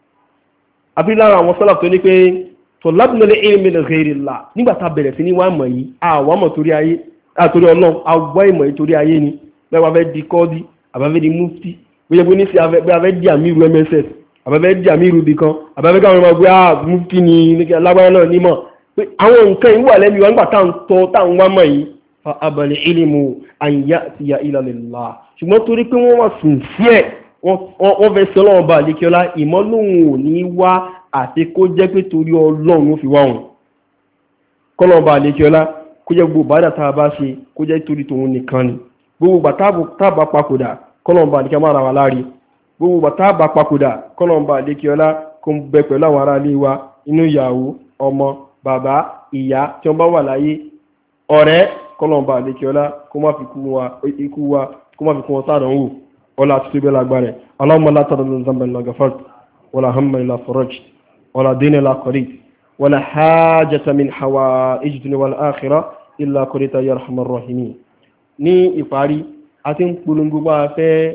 Àbí lára àwọn sọ́là tó ní pé tọ̀lábùnà lè ilmi li ghayrillah, nígbà tá a bẹ̀rẹ̀ sí ní wá mọ̀ yìí àwọn mọ̀ torí ayé àtòrí Ọlọ́run, àwọ̀ ìmọ̀ yìí torí ayé ni. Bẹ́ẹ̀ wá fẹ́ di kọ́ọ́dí àbáfẹ́ di mufti, bóyá bó ní sí abẹ́ di àmírù MSS àbáfẹ́ di àmírù bì kan àbáfẹ́ káwọn ọmọ gbé mufti ni lágbára náà nímọ̀ pé àwọn nǹkan ìwà lẹ́mi wọn nígbà táwọn wá mọ̀ yìí fa abal ilmu an ya'tiya ila lillah. Ṣùgbọ́n torí pé wọ́n wà sùn sí ẹ̀ wọ́n fẹ́ sọ Ọlọ́run bá àlékíọ́lá, ìmọ̀ lóhun ò ní wá àti kó jẹ́ pé torí Ọlọ́run ló fi wá wọn. Kọ́lọ́run bá àlékíọ́lá kó jẹ́ gbogbo bàdà tá a bá ṣe kó jẹ́ torí tòun nìkan ni. Gbogbo bàtàbà papòdà kọ́lọ́run bá àlékíọ́lá máa ra wa láre. Gbogbo bàtàbà papòdà kọ́lọ́run bá àlékíọ́lá kó ń bẹ pẹ̀lú àwọn ará ilé wa, inú ìyàwó, ọmọ, bàbá, ìyá tí wọ́n bá wà láyé, ọ̀rẹ́, kọ́lọ́run bá àlékíọ́lá kó má fi ikú wa kó má fi kún wọn sádánwò. ولا تسيب الأكبر اللهم لا ترد ذنبا إلا غفرت ولا هم إلا فرجت ولا دين إلا قضيت ولا حاجة من حوائج الدنيا والآخرة إلا قضيتها يا أرحم الراحمين. ní ìparí a ti ń polongo bá a fẹ́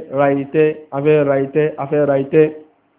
ra ìtẹ́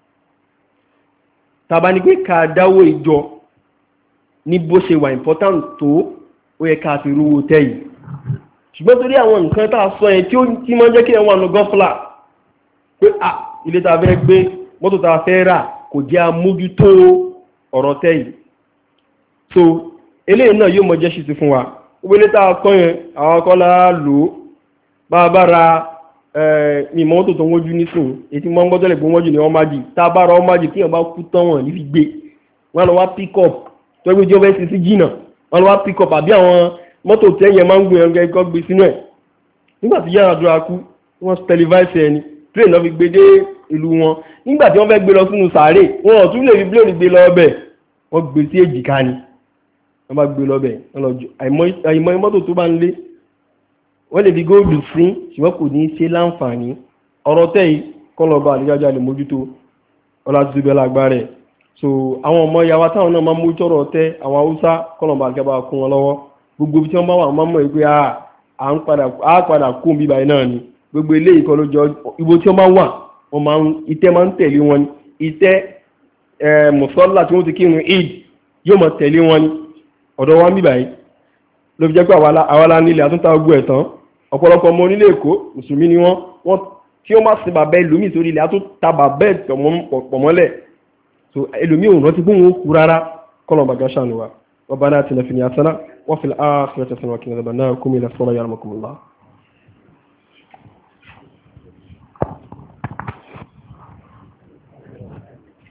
tàbá ní pé ká dáwó ìjọ ní bó ṣe wà important tó ó yẹ ká fi rówó tẹ́ yìí ṣùgbọ́n torí àwọn nǹkan tá a sọ yẹn tí máa ń jẹ́ kí ẹ̀ wà ní gọ́fúlà pé ilé tá a fẹ́ gbé mọ́tò tá a fẹ́ rà kò jẹ́ amójútó ọ̀rọ̀ tẹ́ yìí so eléyìí náà yóò mọ jẹ́ ṣìṣì fún wa ó ilé tá a kọ́ yẹn àwọn akọ́lá lò ó bá a bá ra ìmọ̀ mọ́tò tó wọ́n jú nísìn ètí mọ́ ń gbọ́dọ̀ lè gbé wọ́n jù ní ọmọdé tá a bá ra ọmọdé kí wọ́n bá kú tán wọ̀n ní fi gbé wọ́n lọ wá pick up tó ẹgbẹ́ jẹ́ ọbẹ̀ sí jìnnà wọ́n lọ wá pick up àbí àwọn mọ́tò tẹ́yẹ máa ń gbé ẹgbẹ́ ẹgbẹ́ gbé sínú ẹ̀ nígbà tí yàrá dúró akú wọ́n tẹlifáìsì ẹni train náà fi gbé dé ìlú wọn nígbà tí wọ́n fẹ́ gbé lọ sínú sàárè wọn ò tún lè fi bílíọ̀nù gbé lọ ọbẹ̀ wọ́n gbé sí èjìká ni wọ́n bá gbé lọ ọbẹ̀ àìmọ̀ mọ́tò tó bá ń lé wọ́n lè fi góòlù sí ṣùgbọ́n kò ní í ṣe láǹfààní ọ̀rọ̀ tẹ́yìí kọ́lọ́ba àdíjájá lè mójútó ọlá ti bẹ́ẹ̀ lágbára ẹ̀ so àwọn ọmọ ìyàwó táwọn náà máa ń mójútó ọ̀rọ̀ tẹ́ àwọn haúsá kọ́lọ́ba àdíjábá kún wọn lọ́wọ́ gbogbo ibi tí wọ́n bá wà wọ́n máa mọ̀ pé a padà kún bíbá yìí náà ni gbogbo eléyìí kọ́ ló jọ ibo tí wọ́n bá wà wọ́n máa ń ìtẹ́ máa ń tẹ̀lé wọn ni ìtẹ́ mùsọ́lá tí wọ́n ti kírun eid yóò máa tẹ̀lé wọn ni ọ̀dọ̀ wa bíbá yìí ló fi jẹ́ pé àwa la nílẹ̀ àtúntà ogun ẹ̀ tán ọ̀pọ̀lọpọ̀ ọmọ onílé èkó mùsùlùmí ni wọ́n tí ó má sin bàbá ẹlòmíì sórí ilẹ̀ àtúntà bàbá ẹ̀ pọ̀ mọ́lẹ̀ so ẹlòmíì ò rántí fún wọn kú rárá kọ́lọ̀ bàgá ṣàánú wa. ربنا آتنا في الدنيا حسنة وفي الآخرة حسنة وقنا عذاب النار قوموا إلى الصلاة يرحمكم الله.